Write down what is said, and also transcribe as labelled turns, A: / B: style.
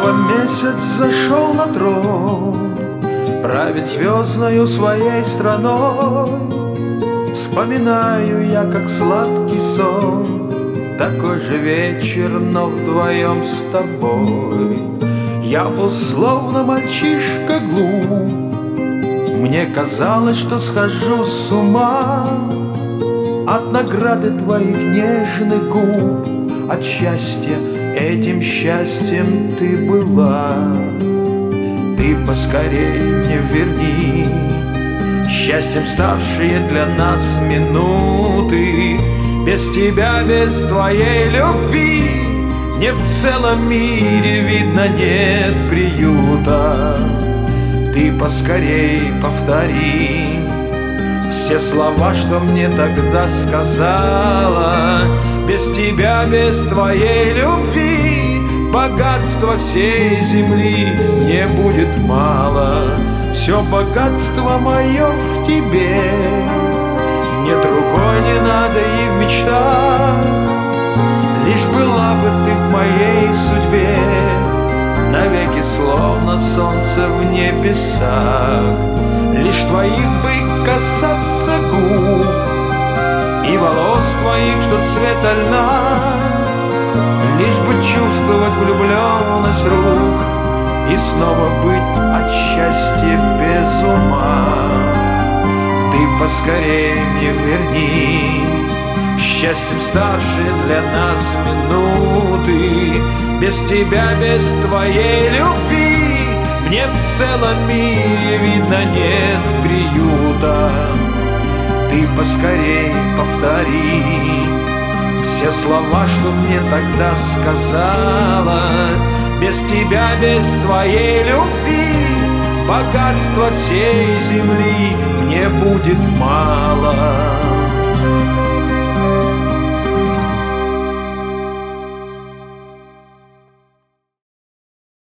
A: Снова месяц зашел на трон, правит звездною своей страной. Вспоминаю я, как сладкий сон, такой же вечер, но вдвоем с тобой. Я был словно мальчишка глуп, мне казалось, что схожу с ума от награды твоих нежных губ, от счастья. Этим счастьем ты была. Ты поскорей мне верни счастьем ставшие для нас минуты. Без тебя, без твоей любви мне в целом мире, видно, нет приюта. Ты поскорей повтори все слова, что мне тогда сказала. Без тебя, без твоей любви богатства всей земли мне будет мало. Все богатство мое в тебе, мне другой не надо и в мечтах. Лишь была бы ты в моей судьбе, навеки словно солнце в небесах. Лишь твоих бы касаться губ и волос твоих, что цвета льна. Лишь бы чувствовать влюбленность рук и снова быть от счастья без ума. Ты поскорей мне верни счастьем ставшие для нас минуты. Без тебя, без твоей любви мне в целом мире, видно, нет приюта. Ты поскорей повтори все слова, что мне тогда сказала. Без тебя, без твоей любви богатства всей земли мне будет мало.